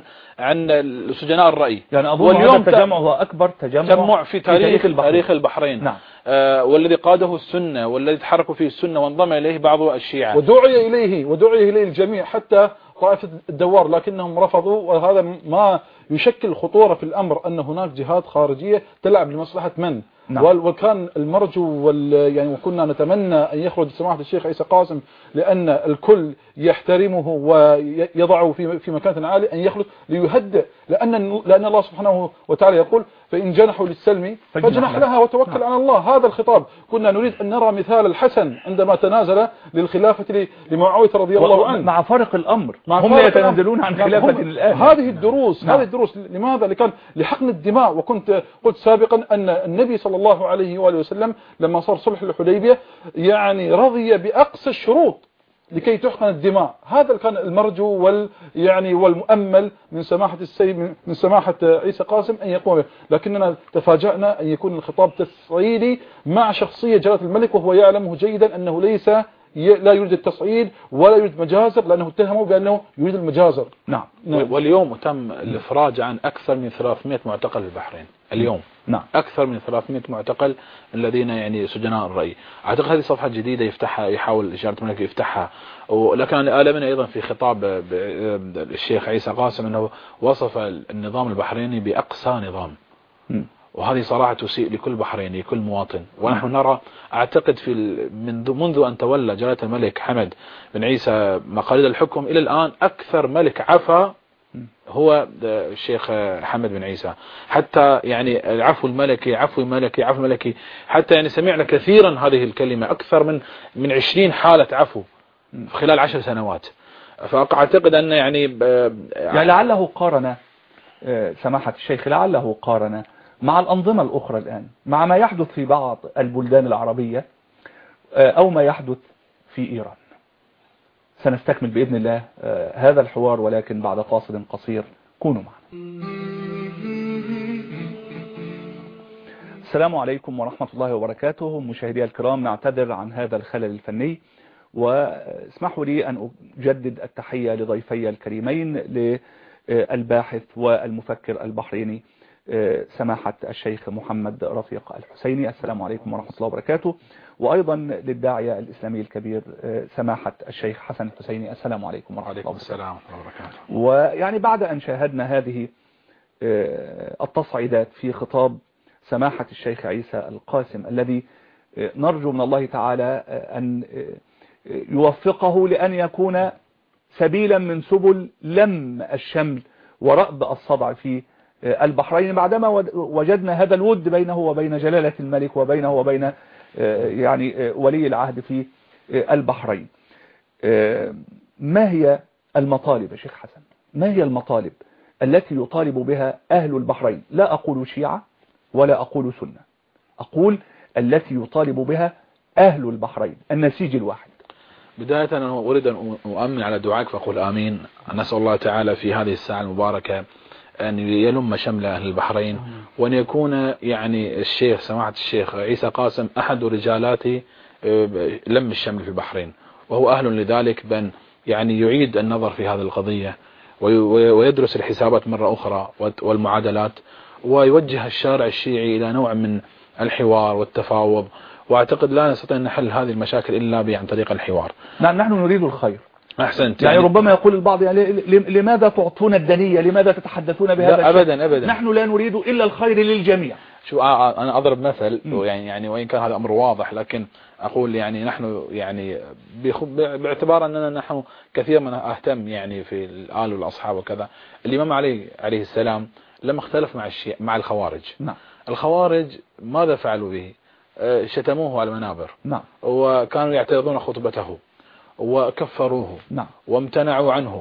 Speaker 3: سجناء الرأي.
Speaker 2: يعني أظن هذا التجمع هو أكبر تجمع في
Speaker 3: تاريخ البحرين. والذي قاده السنة، والذي تحركوا فيه السنة وانضم إليه بعض الشيعة،
Speaker 4: ودعي إليه الجميع حتى طائفة الدوار، لكنهم رفضوا. وهذا ما يشكل خطورة في الأمر، أن هناك جهات خارجية تلعب لمصلحة من. وكان المرجو يعني وكنا نتمنى أن يخرج سماحة الشيخ عيسى قاسم، لأن الكل يحترمه ويضعه في مكانة عالية، أن يخرج ليهدئ، لأن الله سبحانه وتعالى يقول فإن جنحوا للسلم فجنح لها وتوكل على الله. هذا الخطاب كنا نريد أن نرى مثال الحسن عندما تنازل للخلافة لمعاوية رضي الله عنه،
Speaker 2: مع فرق الأمر هم يتنازلون عن خلافة الآن.
Speaker 4: هذه الدروس لماذا؟ لكان لحقن الدماء. وكنت قلت سابقا أن النبي صلى الله عليه وآله وسلم لما صار صلح الحديبية يعني رضي بأقصى الشروط لكي تحقن الدماء. هذا كان المرجو والمؤمل من سماحة من سماحة عيسى قاسم أن يقوم به. لكننا تفاجأنا أن يكون الخطاب تفصيلي مع شخصية جلالة الملك، وهو يعلمه جيدا أنه ليس لا يريد التصعيد ولا يريد مجازر، لأنه اتهموا بأنه يريد المجازر.
Speaker 2: نعم.
Speaker 3: واليوم تم الإفراج عن أكثر من 300 معتقل في البحرين اليوم.
Speaker 2: نعم.
Speaker 3: أكثر من 300 معتقل الذين يعني سجناء الرأي. أعتقد هذه صفحة جديدة يفتحها، يحاول إشارة الملك يفتحها. ولكن آلمنا أيضا في خطاب الشيخ عيسى قاسم أنه وصف النظام البحريني بأقسى نظام. وهذه صراحة تسيء لكل بحريني، لكل مواطن. ونحن نرى أعتقد منذ أن تولى جلالة الملك حمد بن عيسى مقاليد الحكم إلى الآن أكثر ملك عفا هو الشيخ حمد بن عيسى. حتى يعني العفو الملكي، عفو الملكي، عفو الملكي، حتى يعني سمعنا كثيرا هذه الكلمة، أكثر من 20 حالة عفو خلال 10 سنوات. فأعتقد أن يعني
Speaker 2: لعله قارن سماحة الشيخ، لعله قارن مع الأنظمة الأخرى الآن، مع ما يحدث في بعض البلدان العربية أو ما يحدث في إيران. سنستكمل بإذن الله هذا الحوار، ولكن بعد فاصل قصير. كونوا معنا. السلام عليكم ورحمة الله وبركاته. مشاهدي الكرام، نعتذر عن هذا الخلل الفني، واسمحوا لي أن أجدد التحية لضيفي الكريمين، للباحث والمفكر البحريني سماحة الشيخ محمد رفيق الحسيني. السلام عليكم ورحمة الله وبركاته. وأيضا للداعية الإسلامي الكبير سماحة الشيخ حسن الحسيني. السلام عليكم ورحمة الله وبركاته.
Speaker 3: السلام وبركاته.
Speaker 2: ويعني بعد أن شاهدنا هذه التصعيدات في خطاب سماحة الشيخ عيسى القاسم، الذي نرجو من الله تعالى أن يوفقه لأن يكون سبيلا من سبل لم الشمل ورأب الصدع في البحرين، بعدما وجدنا هذا الود بينه وبين جلالة الملك وبينه وبين يعني ولي العهد في البحرين. ما هي المطالب يا شيخ حسن؟ ما هي المطالب التي يطالب بها أهل البحرين؟ لا أقول شيعة ولا أقول سنة، أقول التي يطالب بها أهل البحرين، النسيج الواحد.
Speaker 3: بداية أنا أريد أن أؤمن على دعائك فأقول آمين. نسأل الله تعالى في هذه الساعة المباركة أن يلم شمل أهل البحرين، وأن يكون يعني الشيخ سماحة الشيخ عيسى قاسم أحد رجالات لم الشمل في البحرين، وهو أهل لذلك، بأن يعني يعيد النظر في هذه القضية ويدرس الحسابات مرة أخرى والمعادلات، ويوجه الشارع الشيعي إلى نوع من الحوار والتفاوض. وأعتقد لا نستطيع أن نحل هذه المشاكل إلا عن طريق الحوار.
Speaker 2: نعم، نحن نريد الخير.
Speaker 3: أحسنت.
Speaker 2: يعني ربما يقول البعض يعني لماذا تعطون الدنية، لماذا تتحدثون بهذا الشيء؟
Speaker 3: أبدا.
Speaker 2: نحن لا نريد إلا الخير للجميع.
Speaker 3: شو أنا أضرب مثل، يعني وإن كان هذا أمر واضح، لكن أقول يعني نحن يعني باعتبار أننا نحن كثير من أهتم يعني في الآل والأصحاب وكذا. الإمام عليه السلام لما اختلف مع الخوارج.
Speaker 2: نعم.
Speaker 3: الخوارج ماذا فعلوا به؟ شتموه على المنابر.
Speaker 2: نعم.
Speaker 3: وكانوا يعترضون خطبته وكفروه.
Speaker 2: نعم.
Speaker 3: وامتنعوا عنه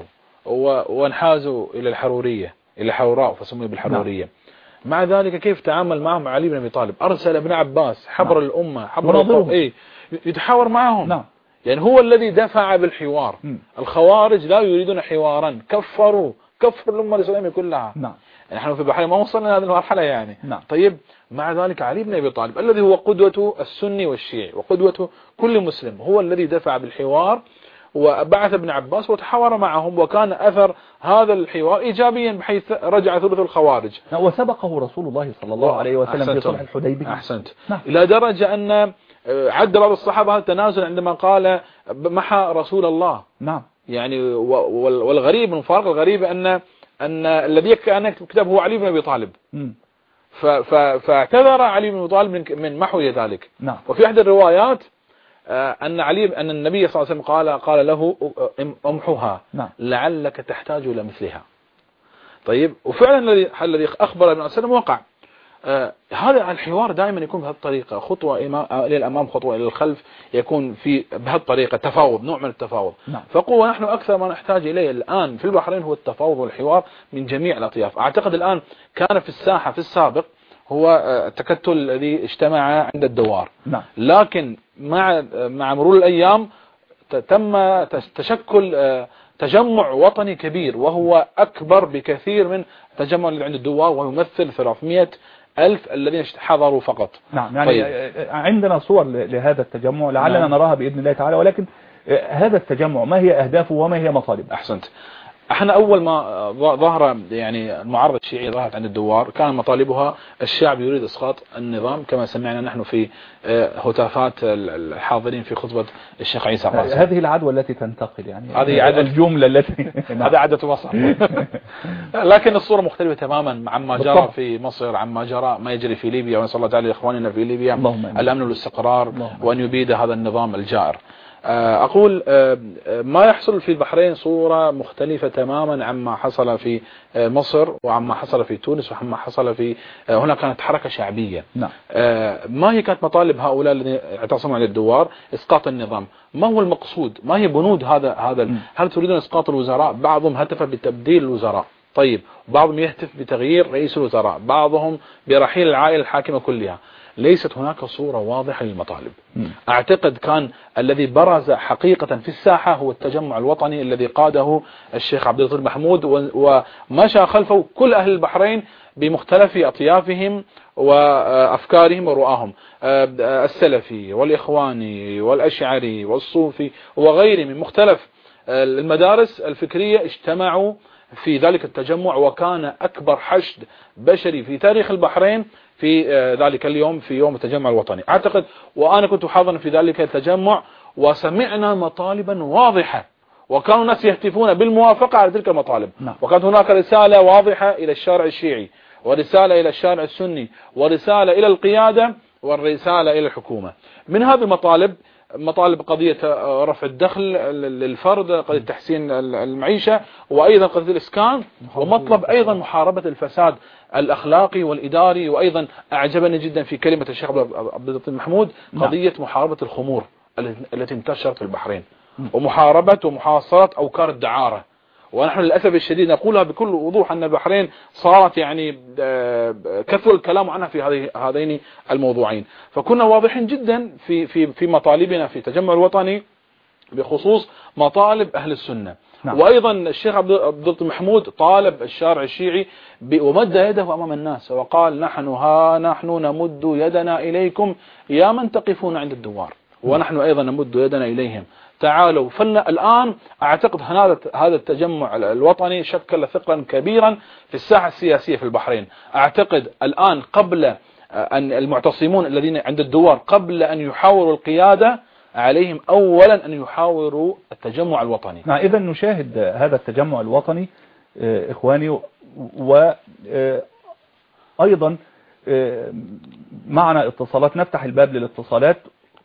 Speaker 3: وانحازوا إلى الحرورية، إلى حوراء فسمي بالحرورية. نعم. مع ذلك كيف تعامل معهم علي بن أبي طالب؟ أرسل ابن عباس حبر
Speaker 2: نعم.
Speaker 3: الأمة، حبر يتحاور معهم.
Speaker 2: نعم.
Speaker 3: يعني هو الذي دفع بالحوار. الخوارج لا يريدون حوارا، كفروا الأمة الإسلامية كلها.
Speaker 2: نعم.
Speaker 3: نحن في البحرين ما وصلنا هذه المرحلة يعني.
Speaker 2: نعم.
Speaker 3: طيب مع ذلك علي بن أبي طالب الذي هو قدوة السني والشيعي وقدوة كل مسلم، هو الذي دفع بالحوار وبعث ابن عباس وتحاور معهم، وكان أثر هذا الحوار إيجابيا بحيث رجع ثلث الخوارج.
Speaker 2: وسبقه رسول الله صلى الله عليه وسلم في صلح الحديبية.
Speaker 3: أحسنت.
Speaker 2: نعم.
Speaker 3: إلى درجة أن عد بعض الصحابة هذا التنازل عندما قال محى رسول الله.
Speaker 2: نعم.
Speaker 3: يعني والغريب من فارق الغريب أن الذي كان كتب هو علي بن أبي طالب. فاعتذر علي بن أبي طالب من محو ذلك.
Speaker 2: نعم.
Speaker 3: وفي أحد الروايات أن النبي صلى الله عليه وسلم قال له امحوها.
Speaker 2: نعم.
Speaker 3: لعلك تحتاج إلى مثلها. طيب وفعلا الذي أخبر ابن وسلم وقع. هذا الحوار دائما يكون بهذه الطريقة، خطوة إلى الأمام خطوة إلى الخلف، يكون في بهذه الطريقة تفاوض، نوع من التفاوض.
Speaker 2: نعم.
Speaker 3: فقوة نحن أكثر ما نحتاج إليه الآن في البحرين هو التفاوض والحوار من جميع الأطياف. أعتقد الآن كان في الساحة في السابق هو التكتل الذي اجتمع عند الدوار.
Speaker 2: نعم.
Speaker 3: لكن مع مرور الأيام تم تشكل تجمع وطني كبير، وهو أكبر بكثير من التجمع اللي عند الدوار، ويمثل 300,000 الذين حضروا فقط.
Speaker 2: نعم. يعني طيب. عندنا صور لهذا التجمع لعلنا نراها بإذن الله تعالى، ولكن هذا التجمع ما هي أهدافه وما هي مطالبه؟
Speaker 3: أحسنت. احنا اول ما ظهر يعني المعارضة الشيعية ظهرت عند الدوار كان مطالبها الشعب يريد اسقاط النظام كما سمعنا نحن في هتافات الحاضرين في خطبة الشيخ عيسى الراسي.
Speaker 2: هذه العدوى التي تنتقل يعني
Speaker 3: هذه عدوى
Speaker 2: الجملة التي
Speaker 3: هذا عدة مصر. لكن الصورة مختلفة تماما عما جرى في مصر، عما جرى ما يجري في ليبيا، ونسأل الله تعالى لاخواننا في ليبيا الامن والاستقرار وان يبيد هذا النظام الجائر. أقول ما يحصل في البحرين صورة مختلفة تماما عما حصل في مصر وعما حصل في تونس وعما حصل في هنا. كانت حركة شعبية.
Speaker 2: نعم.
Speaker 3: ما هي كانت مطالب هؤلاء الذين اعتصموا على الدوار؟ إسقاط النظام. ما هو المقصود؟ ما هي بنود هذا هل تريدون إسقاط الوزراء؟ بعضهم هتف بتبديل الوزراء، طيب بعضهم يهتف بتغيير رئيس الوزراء، بعضهم برحيل العائلة الحاكمة كلها. ليست هناك صورة واضحة للمطالب. أعتقد كان الذي برز حقيقة في الساحة هو التجمع الوطني الذي قاده الشيخ عبد اللطيف محمود، ومشى خلفه كل أهل البحرين بمختلف أطيافهم وأفكارهم ورؤاهم، السلفي والإخواني والأشعري والصوفي وغيرهم من مختلف المدارس الفكرية اجتمعوا في ذلك التجمع، وكان أكبر حشد بشري في تاريخ البحرين في ذلك اليوم، في يوم التجمع الوطني. أعتقد وأنا كنت حاضرا في ذلك التجمع وسمعنا مطالبا واضحة، وكانوا الناس يهتفون بالموافقة على تلك المطالب. وكانت هناك رسالة واضحة إلى الشارع الشيعي، ورسالة إلى الشارع السني، ورسالة إلى القيادة، والرسالة إلى الحكومة. من هذه المطالب مطالب قضية رفع الدخل للفرد، قضية تحسين المعيشة، وأيضا قضية الإسكان، ومطلب أيضا محاربة الفساد الأخلاقي والإداري. وأيضا أعجبني جدا في كلمة الشيخ عبد اللطيف محمود قضية محاربة الخمور التي انتشرت في البحرين، ومحاربة ومحاصرة أوكار الدعارة. ونحن للأسف الشديد نقولها بكل وضوح أن البحرين صارت يعني كثر الكلام عنها في هذين الموضوعين. فكنا واضحين جدا في مطالبنا في التجمع الوطني بخصوص مطالب أهل السنة. وأيضا الشيخ عبد اللطيف محمود طالب الشارع الشيعي ومد يده أمام الناس وقال نحن نمد يدنا إليكم يا من تقفون عند الدوار، ونحن أيضا نمد يدنا إليهم، تعالوا. الآن أعتقد هذا التجمع الوطني شكل ثقلا كبيرا في الساحة السياسية في البحرين. أعتقد الآن قبل أن المعتصمون الذين عند الدوار قبل أن يحاوروا القيادة عليهم أولا أن يحاوروا التجمع الوطني.
Speaker 2: إذا نشاهد هذا التجمع الوطني إخواني، وأيضا معنا اتصالات، نفتح الباب للاتصالات.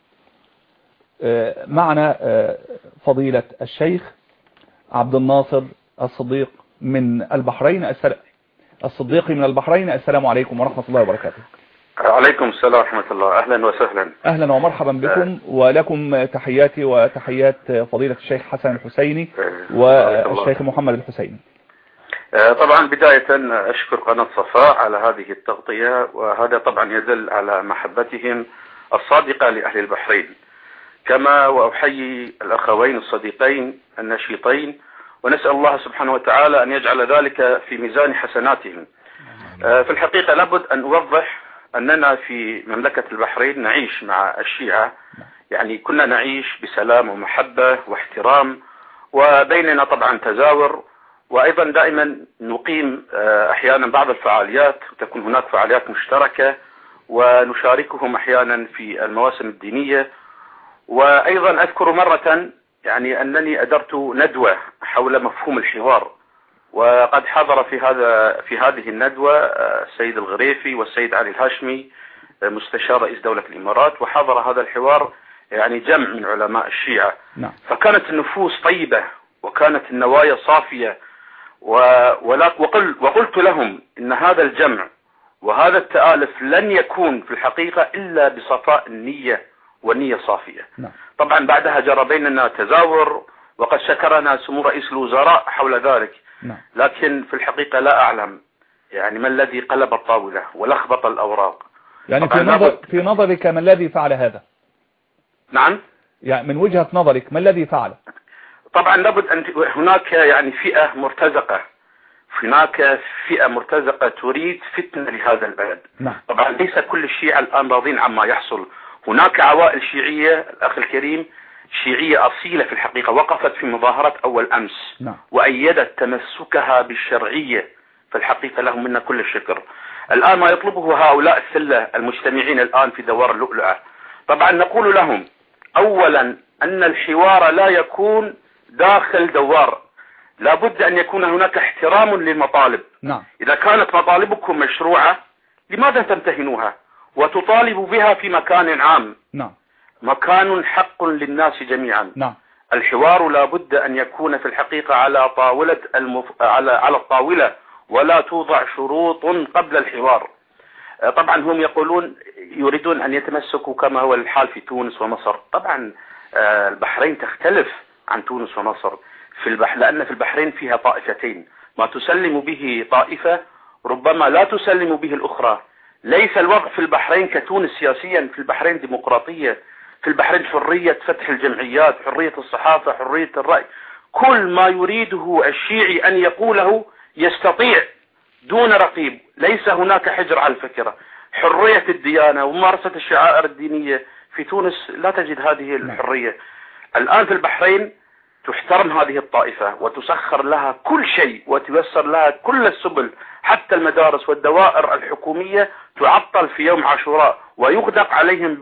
Speaker 2: معنا فضيلة الشيخ عبد الناصر الصديق من البحرين. الصديقي من البحرين. السلام عليكم ورحمة الله وبركاته.
Speaker 6: عليكم السلام ورحمة الله. أهلا وسهلا.
Speaker 2: أهلا ومرحبا بكم، ولكم تحياتي وتحيات فضيلة الشيخ حسن الحسيني والشيخ محمد الحسيني.
Speaker 6: طبعا بداية أشكر قناة صفاء على هذه التغطية، وهذا طبعا يدل على محبتهم الصادقة لأهل البحرين، كما وأحيي الأخوين الصديقين النشيطين، ونسأل الله سبحانه وتعالى أن يجعل ذلك في ميزان حسناتهم. في الحقيقة لابد أن أوضح أننا في مملكة البحرين نعيش مع الشيعة، يعني كنا نعيش بسلام ومحبة واحترام، وبيننا طبعا تزاور، وأيضا دائما نقيم أحيانا بعض الفعاليات، تكون هناك فعاليات مشتركة ونشاركهم أحيانا في المواسم الدينية. وأيضا أذكر مرة يعني أنني أدرت ندوة حول مفهوم الحوار، وقد حضر في هذه الندوة السيد الغريفي والسيد علي الهاشمي مستشار رئيس دولة الإمارات، وحضر هذا الحوار يعني جمع من علماء الشيعة. فكانت النفوس طيبة وكانت النوايا صافية، وقلت لهم إن هذا الجمع وهذا التآلف لن يكون في الحقيقة إلا بصفاء النية والنية صافية. طبعا بعدها جرى بيننا تزاور، وقد شكرنا سمو رئيس الوزراء حول ذلك. لكن في الحقيقة لا أعلم يعني ما الذي قلب الطاولة ولخبط الأوراق.
Speaker 2: يعني في نظرك ما الذي فعل هذا؟
Speaker 6: نعم،
Speaker 2: يعني من وجهة نظرك ما الذي فعل؟
Speaker 6: طبعا لابد أن هناك يعني فئة مرتزقة تريد فتنة لهذا البلد. طبعا ليس كل الشيعة الآن راضين عما يحصل، هناك عوائل شيعية الأخ الكريم شيعية أصيلة في الحقيقة، وقفت في مظاهرة أول أمس وأيدت تمسكها بالشرعية، في الحقيقة لهم منا كل الشكر. الآن ما يطلبه هؤلاء السلة المجتمعين الآن في دوار اللؤلؤة، طبعا نقول لهم أولا أن الحوار لا يكون داخل دوار، لابد أن يكون هناك احترام للمطالب. إذا كانت مطالبكم مشروعة لماذا تمتهنوها وتطالبوا بها في مكان عام؟ مكان حق للناس جميعا. الحوار لابد أن يكون في الحقيقة على طاولة على الطاولة، ولا توضع شروط قبل الحوار. طبعا هم يقولون يريدون أن يتمسكوا كما هو الحال في تونس ومصر. طبعا البحرين تختلف عن تونس ومصر لأن في البحرين فيها طائفتين، ما تسلم به طائفة ربما لا تسلم به الأخرى. ليس الوضع في البحرين كتونس سياسيا، في البحرين ديمقراطية، في البحرين حرية فتح الجمعيات، حرية الصحافة، حرية الرأي، كل ما يريده الشيعي أن يقوله يستطيع دون رقيب. ليس هناك حجر على الفكرة، حرية الديانة وممارسة الشعائر الدينية. في تونس لا تجد هذه الحرية. الآن في البحرين تحترم هذه الطائفة وتسخر لها كل شيء وتيسر لها كل السبل، حتى المدارس والدوائر الحكومية تعطل في يوم عاشوراء ويغدق عليهم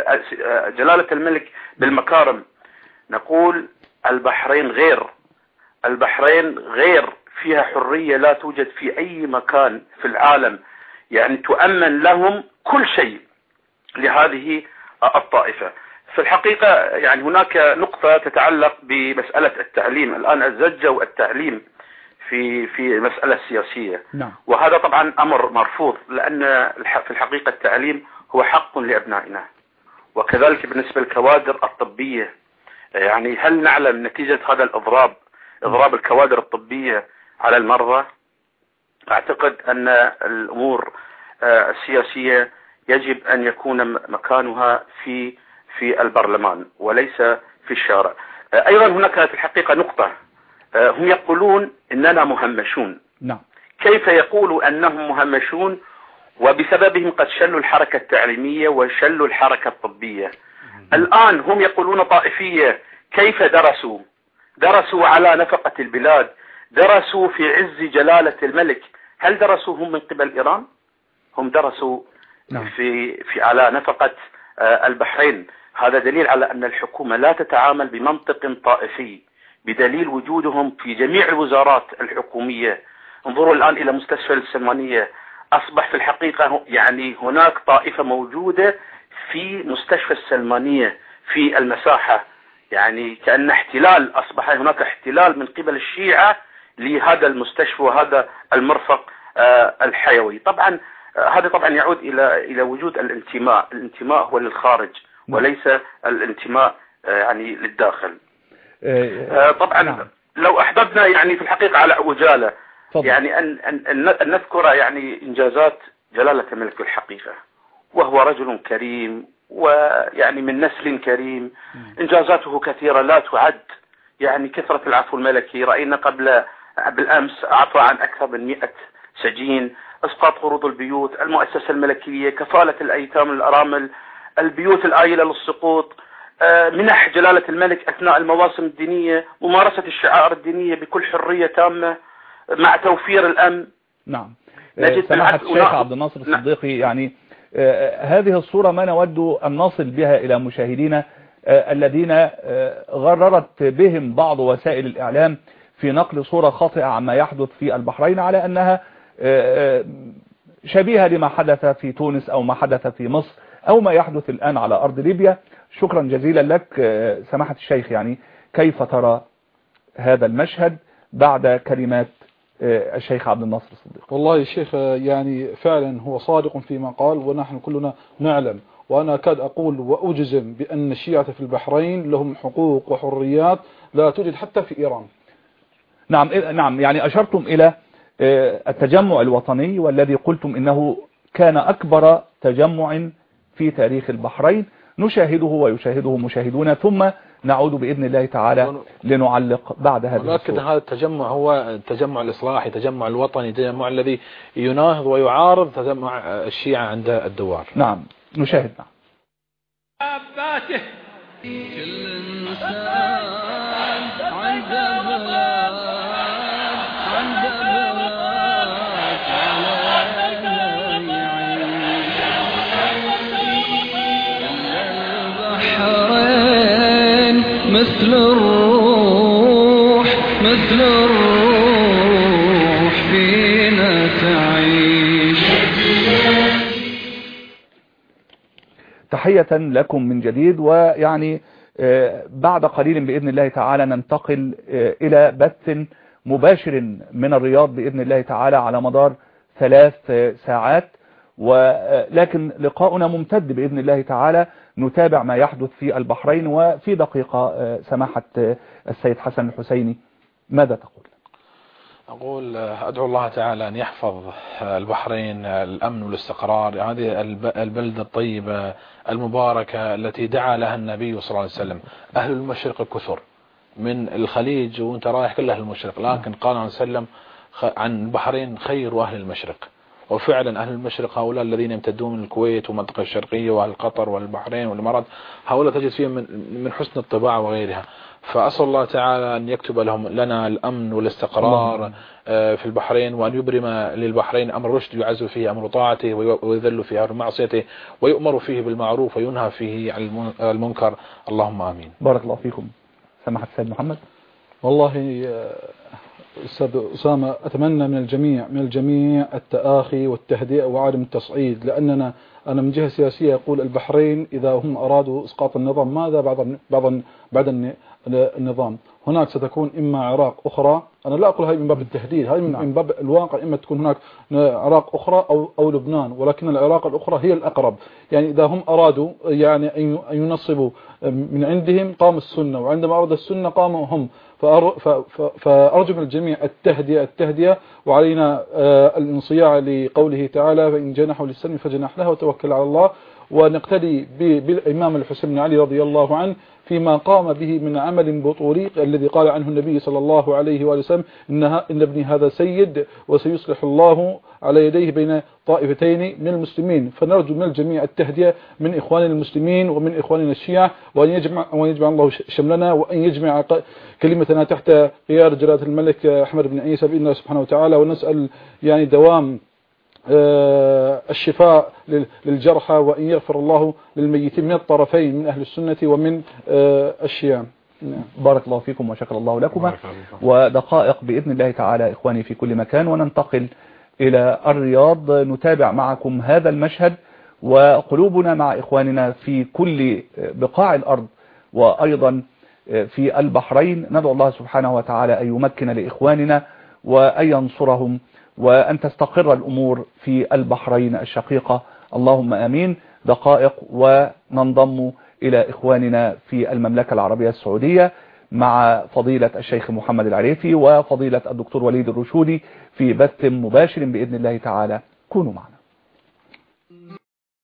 Speaker 6: جلالة الملك بالمكارم. نقول البحرين غير، البحرين غير، فيها حرية لا توجد في أي مكان في العالم، يعني تؤمن لهم كل شيء لهذه الطائفة. في الحقيقة يعني هناك نقطة تتعلق بمسألة التعليم. الآن الزجوا التعليم في مسألة سياسية، وهذا طبعا أمر مرفوض، لأن في الحقيقة التعليم هو حق لأبنائنا، وكذلك بالنسبة للكوادر الطبية. يعني هل نعلم نتيجة هذا إضراب الكوادر الطبية على المرضى؟ أعتقد أن الأمور السياسية يجب أن يكون مكانها في البرلمان وليس في الشارع. أيضا هناك في الحقيقة نقطة، هم يقولون إننا مهمشون. كيف يقولوا أنهم مهمشون وبسببهم قد شلوا الحركة التعليمية وشلوا الحركة الطبية؟ الآن هم يقولون طائفية. كيف درسوا على نفقة البلاد، درسوا في عز جلالة الملك. هل درسوا هم من قبل إيران؟ هم درسوا في على نفقة البحرين. هذا دليل على أن الحكومة لا تتعامل بمنطق طائفي، بدليل وجودهم في جميع الوزارات الحكومية. انظروا الآن إلى مستشفى السلمانية، أصبح في الحقيقة يعني هناك طائفة موجودة في مستشفى السلمانية في المساحة، يعني كأن احتلال، أصبح هناك احتلال من قبل الشيعة لهذا المستشفى وهذا المرفق الحيوي. طبعا هذا طبعا يعود إلى وجود الانتماء. الانتماء هو للخارج وليس الانتماء يعني للداخل. طبعا لو أحببنا يعني في الحقيقة على عجالة يعني أن نذكر يعني إنجازات جلالة الملك الحقيقة، وهو رجل كريم ويعني من نسل كريم. إنجازاته كثيرة لا تعد، يعني كثرة العفو الملكي. رأينا بالأمس أعطى عن أكثر من 100 سجين، إسقاط قروض البيوت، المؤسسة الملكية، كفالة الأيتام الأرامل، البيوت الآيلة للسقوط، منح جلالة الملك أثناء المواسم الدينية، ممارسة الشعائر الدينية بكل حرية تامة مع توفير الأمن.
Speaker 2: سماحة الشيخ عبد الناصر الصديقي، يعني هذه الصورة ما نود أن نصل بها إلى مشاهدينا الذين غررت بهم بعض وسائل الإعلام في نقل صورة خاطئة عما يحدث في البحرين على أنها شبيهة لما حدث في تونس أو ما حدث في مصر أو ما يحدث الآن على أرض ليبيا. شكرا جزيلا لك سماحة الشيخ. يعني كيف ترى هذا المشهد بعد كلمات الشيخ عبد الناصر الصديق؟
Speaker 4: والله الشيخ يعني فعلا هو صادق فيما قال، ونحن كلنا نعلم، وأنا أكاد أقول وأجزم بأن الشيعة في البحرين لهم حقوق وحريات لا توجد حتى في إيران.
Speaker 2: نعم، يعني أشرتم إلى التجمع الوطني والذي قلتم إنه كان أكبر تجمع في تاريخ البحرين، نشاهده ويشاهده مشاهدون، ثم نعود بإذن الله تعالى لنعلق بعد هذا.
Speaker 3: ولكن هذا التجمع هو التجمع الإصلاحي، التجمع الوطني، التجمع الذي يناهض ويعارض تجمع الشيعة عند الدوار.
Speaker 2: نعم، نشاهد.
Speaker 5: أباته
Speaker 1: كل إنسان عنده بلاد البحرين مثل الروح فينا تعيش.
Speaker 2: تحية لكم من جديد، ويعني بعد قليل بإذن الله تعالى ننتقل إلى بث مباشر من الرياض بإذن الله تعالى على مدار 3 ساعات، ولكن لقاؤنا ممتد بإذن الله تعالى. نتابع ما يحدث في البحرين. وفي دقيقة سماحة السيد حسن الحسيني ماذا تقول؟
Speaker 3: أقول أدعو الله تعالى أن يحفظ البحرين الأمن والاستقرار، هذه البلدة الطيبة المباركة التي دعا لها النبي صلى الله عليه وسلم. أهل المشرق كثر من الخليج وانت رايح كل أهل المشرق، لكن قال عليه وسلم عن البحرين خير أهل المشرق. وفعلا أهل المشرق هؤلاء الذين يمتدون من الكويت والمنطقة الشرقية وأهل قطر والبحرين والإمارات، هؤلاء تجد فيهم من حسن الطباع وغيرها. فأسأل الله تعالى أن يكتب لنا الأمن والاستقرار في البحرين، وأن يبرم للبحرين أمر رشد يعز فيه أمر طاعته ويذل فيه أمر معصيته، ويؤمر فيه بالمعروف وينهى فيه عن المنكر. اللهم آمين.
Speaker 2: بارك الله فيكم. سماحة السيد محمد.
Speaker 4: والله أستاذ أسامة، أتمنى من الجميع التآخي والتهدئة وعدم التصعيد، لأننا أنا من جهة سياسية أقول البحرين إذا هم أرادوا إسقاط النظام ماذا بعد النظام؟ هناك ستكون إما عراق أخرى، أنا لا أقول هذه من باب التهديد، هذه من باب الواقع، إما تكون هناك عراق أخرى أو لبنان، ولكن العراق الأخرى هي الأقرب. يعني إذا هم أرادوا يعني أن ينصبوا من عندهم قام السنة، وعندما أراد السنة قاموا هم. فأرجو من الجميع التهدئة، وعلينا الانصياع لقوله تعالى: فإن جنحوا للسلم فجنح لها وتوكل على الله. ونقتدي بالإمام الحسين بن علي رضي الله عنه فيما قام به من عمل بطولي الذي قال عنه النبي صلى الله عليه وآله وسلم: إن ابني هذا سيد وسيصلح الله على يديه بين طائفتين من المسلمين. فنرجو من الجميع التهدئة من إخواننا المسلمين ومن إخواننا الشيعة، وأن يجمع الله شملنا، وأن يجمع كلمتنا تحت قيادة جلالة الملك أحمد بن عيسى بإذن الله سبحانه وتعالى. ونسأل يعني دوام الشفاء للجرحى، وأن يغفر الله للميتين من الطرفين من أهل السنة ومن الشيعة.
Speaker 2: بارك الله فيكم وشكر الله لكم. ودقائق بإذن الله تعالى إخواني في كل مكان، وننتقل إلى الرياض نتابع معكم هذا المشهد، وقلوبنا مع إخواننا في كل بقاع الأرض وأيضا في البحرين. ندعو الله سبحانه وتعالى أن يمكن لإخواننا وأن ينصرهم، وأن تستقر الأمور في البحرين الشقيقة. اللهم آمين. دقائق وننضم إلى إخواننا في المملكة العربية السعودية مع فضيلة الشيخ محمد العريفي وفضيلة الدكتور وليد الرشودي في بث مباشر بإذن الله تعالى. كونوا معنا.